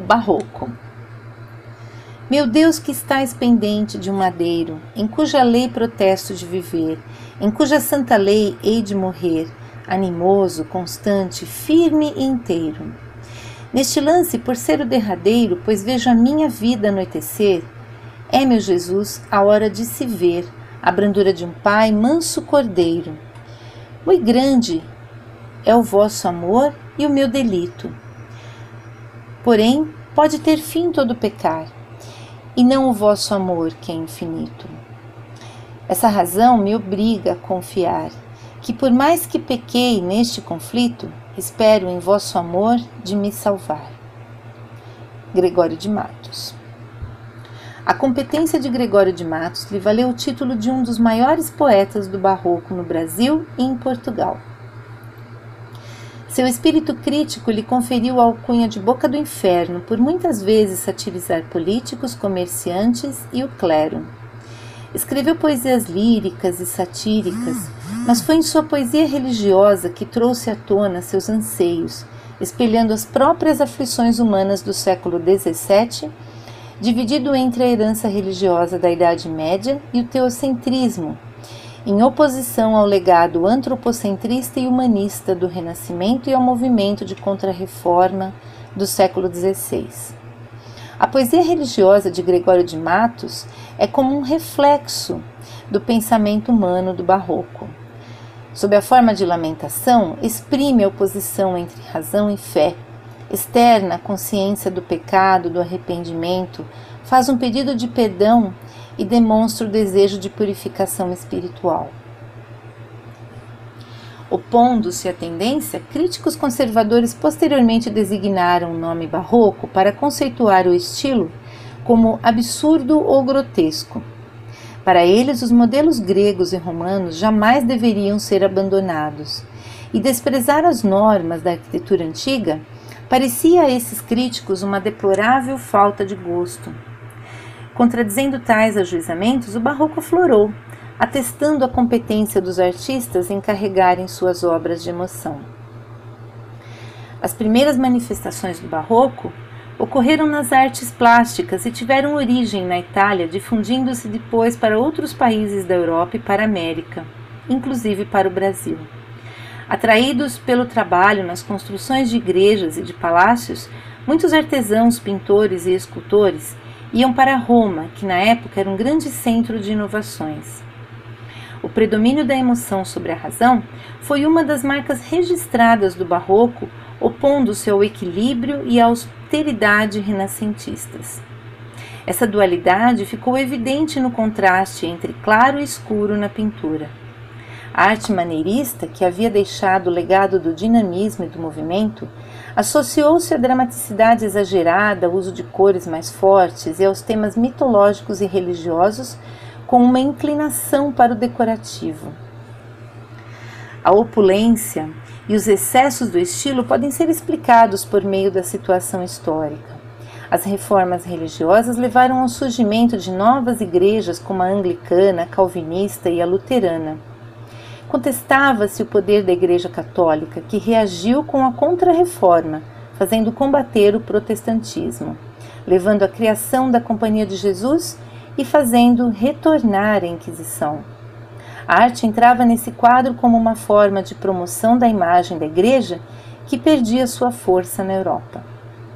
O barroco. Meu Deus, que estás pendente de um madeiro, em cuja lei protesto de viver, em cuja santa lei hei de morrer, animoso, constante, firme e inteiro. Neste lance, por ser o derradeiro, pois vejo a minha vida anoitecer, é, meu Jesus, a hora de se ver, a brandura de um pai, manso cordeiro. Muito grande é o vosso amor e o meu delito. Porém, pode ter fim todo pecar, e não o vosso amor, que é infinito. Essa razão me obriga a confiar que, por mais que pequei neste conflito, espero em vosso amor de me salvar. Gregório de Matos. A competência de Gregório de Matos lhe valeu o título de um dos maiores poetas do barroco no Brasil e em Portugal. Seu espírito crítico lhe conferiu a alcunha de Boca do Inferno por muitas vezes satirizar políticos, comerciantes e o clero. Escreveu poesias líricas e satíricas, mas foi em sua poesia religiosa que trouxe à tona seus anseios, espelhando as próprias aflições humanas do século XVII, dividido entre a herança religiosa da Idade Média e o teocentrismo, em oposição ao legado antropocentrista e humanista do Renascimento e ao movimento de Contra-Reforma do século XVI. A poesia religiosa de Gregório de Matos é como um reflexo do pensamento humano do barroco. Sob a forma de lamentação, exprime a oposição entre razão e fé, externa a consciência do pecado, do arrependimento, faz um pedido de perdão e demonstra o desejo de purificação espiritual. Opondo-se à tendência, críticos conservadores posteriormente designaram o nome barroco para conceituar o estilo como absurdo ou grotesco. Para eles, os modelos gregos e romanos jamais deveriam ser abandonados, e desprezar as normas da arquitetura antiga parecia a esses críticos uma deplorável falta de gosto. Contradizendo tais ajuizamentos, o barroco aflorou, atestando a competência dos artistas em carregarem suas obras de emoção. As primeiras manifestações do barroco ocorreram nas artes plásticas e tiveram origem na Itália, difundindo-se depois para outros países da Europa e para a América, inclusive para o Brasil. Atraídos pelo trabalho nas construções de igrejas e de palácios, muitos artesãos, pintores e escultores iam para Roma, que na época era um grande centro de inovações. O predomínio da emoção sobre a razão foi uma das marcas registradas do barroco, opondo-se ao equilíbrio e à austeridade renascentistas. Essa dualidade ficou evidente no contraste entre claro e escuro na pintura. A arte maneirista, que havia deixado o legado do dinamismo e do movimento, associou-se à dramaticidade exagerada, ao uso de cores mais fortes e aos temas mitológicos e religiosos, com uma inclinação para o decorativo. A opulência e os excessos do estilo podem ser explicados por meio da situação histórica. As reformas religiosas levaram ao surgimento de novas igrejas como a anglicana, a calvinista e a luterana. Contestava-se o poder da Igreja Católica, que reagiu com a Contra-Reforma, fazendo combater o protestantismo, levando à criação da Companhia de Jesus e fazendo retornar a Inquisição. A arte entrava nesse quadro como uma forma de promoção da imagem da Igreja que perdia sua força na Europa.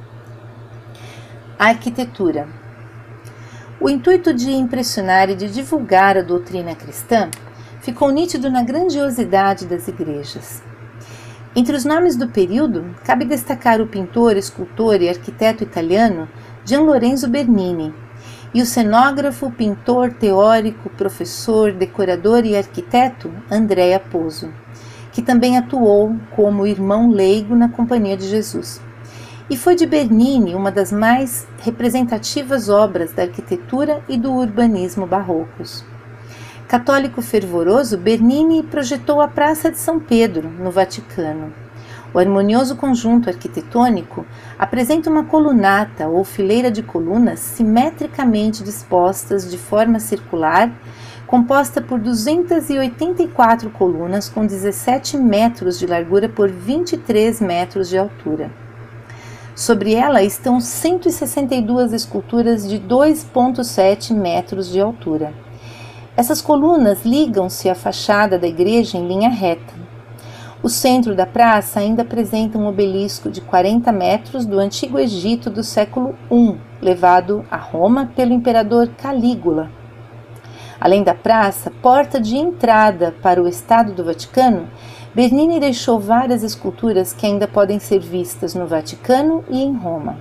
A arquitetura. O intuito de impressionar e de divulgar a doutrina cristã ficou nítido na grandiosidade das igrejas. Entre os nomes do período, cabe destacar o pintor, escultor e arquiteto italiano Gian Lorenzo Bernini e o cenógrafo, pintor, teórico, professor, decorador e arquiteto Andrea Pozzo, que também atuou como irmão leigo na Companhia de Jesus. E foi de Bernini uma das mais representativas obras da arquitetura e do urbanismo barrocos. Católico fervoroso, Bernini projetou a Praça de São Pedro, no Vaticano. O harmonioso conjunto arquitetônico apresenta uma colunata ou fileira de colunas simetricamente dispostas de forma circular, composta por 284 colunas com 17 metros de largura por 23 metros de altura. Sobre ela estão 162 esculturas de 2,7 metros de altura. Essas colunas ligam-se à fachada da igreja em linha reta. O centro da praça ainda apresenta um obelisco de 40 metros do Antigo Egito do século I, levado a Roma pelo imperador Calígula. Além da praça, porta de entrada para o Estado do Vaticano, Bernini deixou várias esculturas que ainda podem ser vistas no Vaticano e em Roma.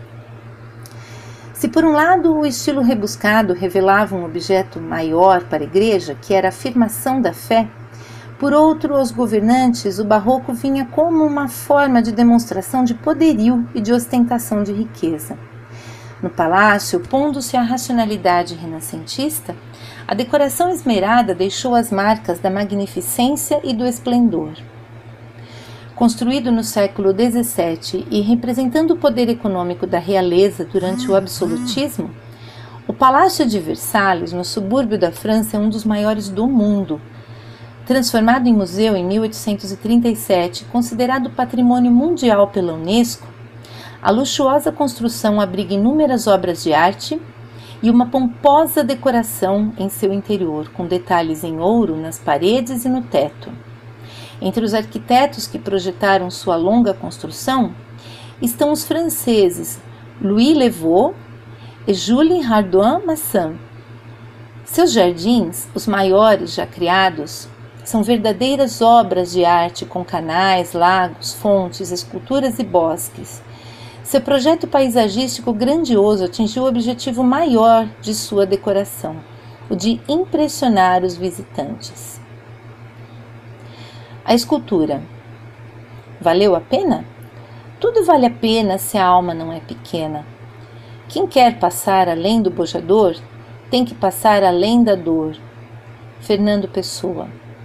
Se por um lado o estilo rebuscado revelava um objeto maior para a igreja, que era a afirmação da fé, por outro, aos governantes, o barroco vinha como uma forma de demonstração de poderio e de ostentação de riqueza. No palácio, opondo-se à racionalidade renascentista, a decoração esmerada deixou as marcas da magnificência e do esplendor. Construído no século XVII e representando o poder econômico da realeza durante o absolutismo, o Palácio de Versalhes, no subúrbio da França, é um dos maiores do mundo. Transformado em museu em 1837, considerado patrimônio mundial pela Unesco, a luxuosa construção abriga inúmeras obras de arte e uma pomposa decoração em seu interior, com detalhes em ouro nas paredes e no teto. Entre os arquitetos que projetaram sua longa construção estão os franceses Louis Levaux e Jules Hardouin-Massin. Seus jardins, os maiores já criados, são verdadeiras obras de arte com canais, lagos, fontes, esculturas e bosques. Seu projeto paisagístico grandioso atingiu o objetivo maior de sua decoração, o de impressionar os visitantes. A escultura. Valeu a pena? Tudo vale a pena se a alma não é pequena. Quem quer passar além do bojador, tem que passar além da dor. Fernando Pessoa.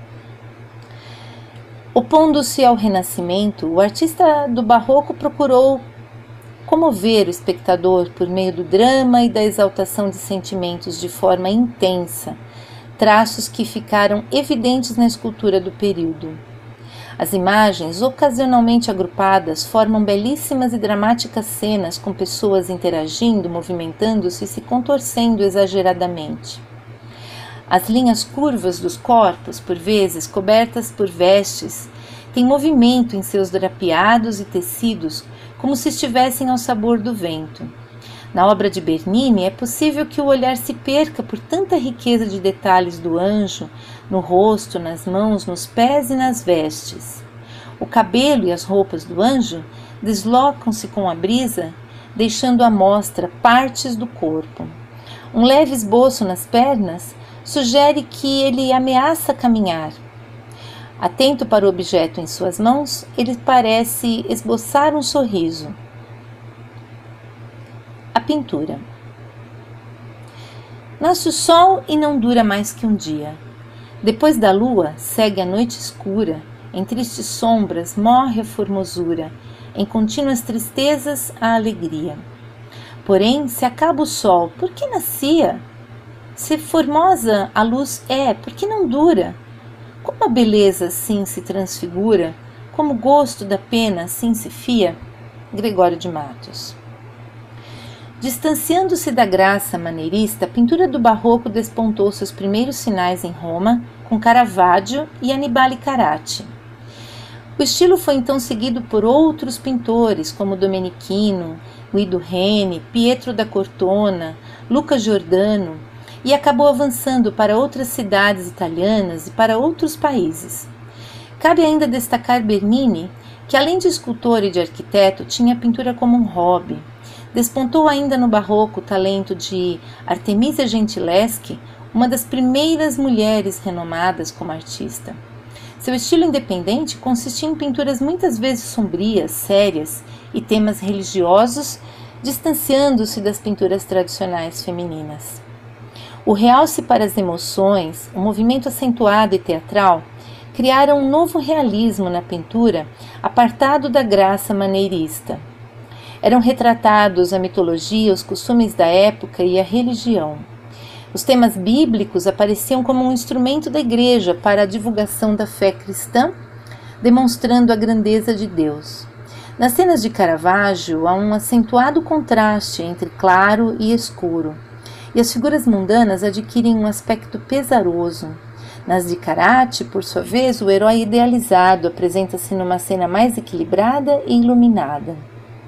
Opondo-se ao Renascimento, o artista do Barroco procurou comover o espectador por meio do drama e da exaltação de sentimentos de forma intensa, traços que ficaram evidentes na escultura do período. As imagens, ocasionalmente agrupadas, formam belíssimas e dramáticas cenas com pessoas interagindo, movimentando-se e se contorcendo exageradamente. As linhas curvas dos corpos, por vezes cobertas por vestes, têm movimento em seus drapeados e tecidos, como se estivessem ao sabor do vento. Na obra de Bernini, é possível que o olhar se perca por tanta riqueza de detalhes do anjo, no rosto, nas mãos, nos pés e nas vestes. O cabelo e as roupas do anjo deslocam-se com a brisa, deixando à mostra partes do corpo. Um leve esboço nas pernas sugere que ele ameaça caminhar. Atento para o objeto em suas mãos, ele parece esboçar um sorriso. A pintura. Nasce o sol e não dura mais que um dia. Depois da lua, segue a noite escura. Em tristes sombras morre a formosura. Em contínuas tristezas, a alegria. Porém, se acaba o sol, por que nascia? Se formosa a luz é, por que não dura? Como a beleza assim se transfigura, como o gosto da pena assim se fia? Gregório de Matos. Distanciando-se da graça maneirista, a pintura do Barroco despontou seus primeiros sinais em Roma, com Caravaggio e Annibale Carracci. O estilo foi então seguido por outros pintores, como Domenichino, Guido Reni, Pietro da Cortona, Luca Giordano, e acabou avançando para outras cidades italianas e para outros países. Cabe ainda destacar Bernini, que além de escultor e de arquiteto, tinha a pintura como um hobby. Despontou ainda no Barroco o talento de Artemisia Gentileschi, uma das primeiras mulheres renomadas como artista. Seu estilo independente consistia em pinturas muitas vezes sombrias, sérias e temas religiosos, distanciando-se das pinturas tradicionais femininas. O realce para as emoções, o movimento acentuado e teatral, criaram um novo realismo na pintura, apartado da graça maneirista. Eram retratados a mitologia, os costumes da época e a religião. Os temas bíblicos apareciam como um instrumento da igreja para a divulgação da fé cristã, demonstrando a grandeza de Deus. Nas cenas de Caravaggio há um acentuado contraste entre claro e escuro, e as figuras mundanas adquirem um aspecto pesaroso. Nas de Carracci, por sua vez, o herói idealizado apresenta-se numa cena mais equilibrada e iluminada.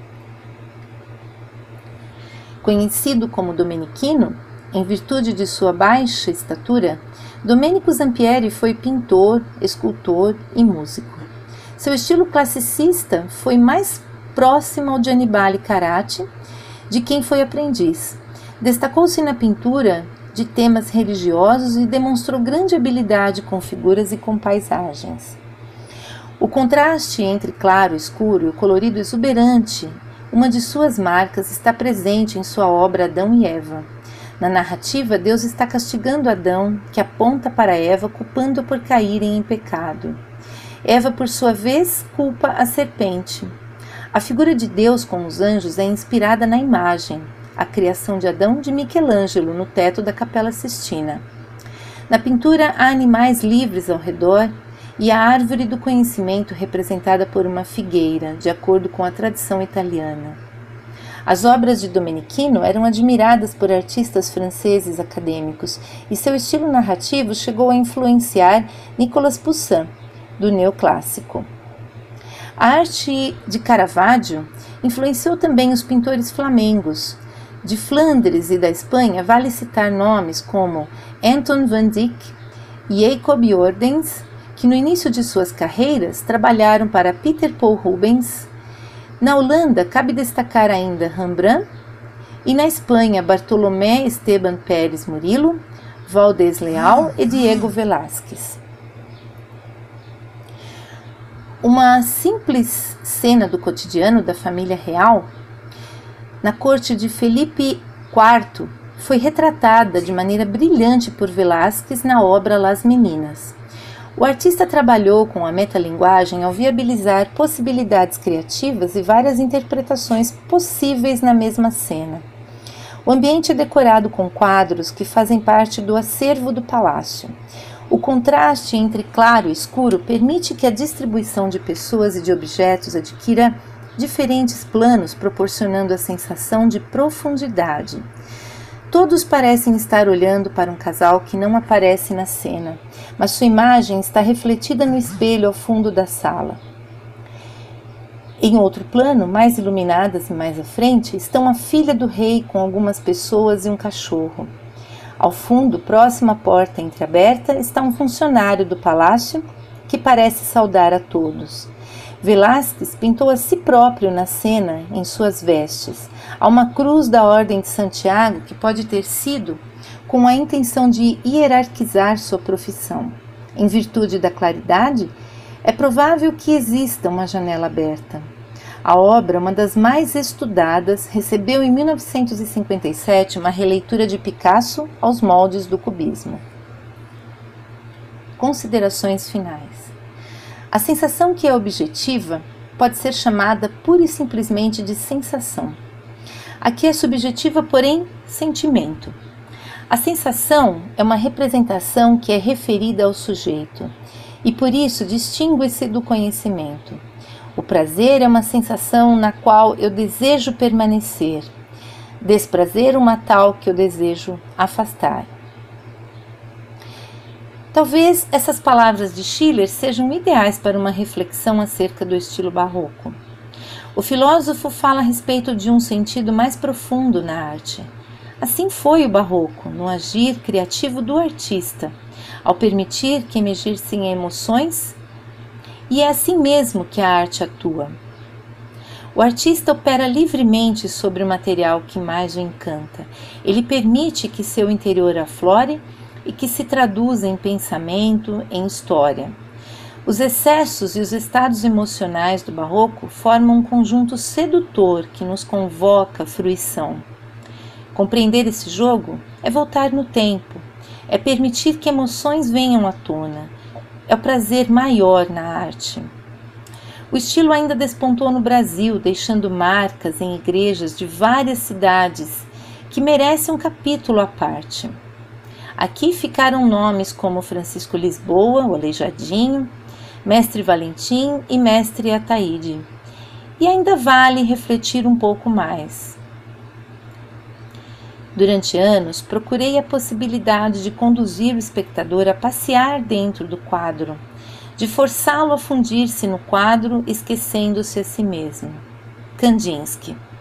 Conhecido como Domenichino, em virtude de sua baixa estatura, Domenico Zampieri foi pintor, escultor e músico. Seu estilo classicista foi mais próximo ao de Annibale Carracci, de quem foi aprendiz. Destacou-se na pintura de temas religiosos e demonstrou grande habilidade com figuras e com paisagens. O contraste entre claro e escuro e o colorido exuberante, uma de suas marcas, está presente em sua obra Adão e Eva. Na narrativa, Deus está castigando Adão, que aponta para Eva, culpando-a por caírem em pecado. Eva, por sua vez, culpa a serpente. A figura de Deus com os anjos é inspirada na imagem, a criação de Adão, de Michelangelo, no teto da Capela Sistina. Na pintura há animais livres ao redor e a árvore do conhecimento representada por uma figueira, de acordo com a tradição italiana. As obras de Domenichino eram admiradas por artistas franceses acadêmicos e seu estilo narrativo chegou a influenciar Nicolas Poussin, do neoclássico. A arte de Caravaggio influenciou também os pintores flamengos. De Flandres e da Espanha vale citar nomes como Anton van Dyck e Jacob Jordaens, que no início de suas carreiras trabalharam para Peter Paul Rubens. Na Holanda, cabe destacar ainda Rembrandt, e na Espanha, Bartolomé Esteban Pérez Murillo, Valdés Leal e Diego Velázquez. Uma simples cena do cotidiano da família real, na corte de Felipe IV, foi retratada de maneira brilhante por Velázquez na obra Las Meninas. O artista trabalhou com a metalinguagem ao viabilizar possibilidades criativas e várias interpretações possíveis na mesma cena. O ambiente é decorado com quadros que fazem parte do acervo do palácio. O contraste entre claro e escuro permite que a distribuição de pessoas e de objetos adquira diferentes planos, proporcionando a sensação de profundidade. Todos parecem estar olhando para um casal que não aparece na cena, mas sua imagem está refletida no espelho ao fundo da sala. Em outro plano, mais iluminadas e mais à frente, estão a filha do rei com algumas pessoas e um cachorro. Ao fundo, próximo à porta entreaberta, está um funcionário do palácio que parece saudar a todos. Velázquez pintou a si próprio na cena em suas vestes. Há uma cruz da Ordem de Santiago que pode ter sido com a intenção de hierarquizar sua profissão. Em virtude da claridade, é provável que exista uma janela aberta. A obra, uma das mais estudadas, recebeu em 1957 uma releitura de Picasso aos moldes do cubismo. Considerações finais. A sensação que é objetiva pode ser chamada pura e simplesmente de sensação. Aqui é subjetiva, porém, sentimento. A sensação é uma representação que é referida ao sujeito e, por isso, distingue-se do conhecimento. O prazer é uma sensação na qual eu desejo permanecer. Desprazer uma tal que eu desejo afastar. Talvez essas palavras de Schiller sejam ideais para uma reflexão acerca do estilo barroco. O filósofo fala a respeito de um sentido mais profundo na arte. Assim foi o barroco, no agir criativo do artista, ao permitir que emergissem emoções, e é assim mesmo que a arte atua. O artista opera livremente sobre o material que mais o encanta. Ele permite que seu interior aflore e que se traduza em pensamento, em história. Os excessos e os estados emocionais do barroco formam um conjunto sedutor que nos convoca à fruição. Compreender esse jogo é voltar no tempo, é permitir que emoções venham à tona, é o prazer maior na arte. O estilo ainda despontou no Brasil, deixando marcas em igrejas de várias cidades que merecem um capítulo à parte. Aqui ficaram nomes como Francisco Lisboa, o Aleijadinho, Mestre Valentim e Mestre Ataíde. e ainda vale refletir um pouco mais. Durante anos, procurei a possibilidade de conduzir o espectador a passear dentro do quadro, de forçá-lo a fundir-se no quadro, esquecendo-se a si mesmo. Kandinsky.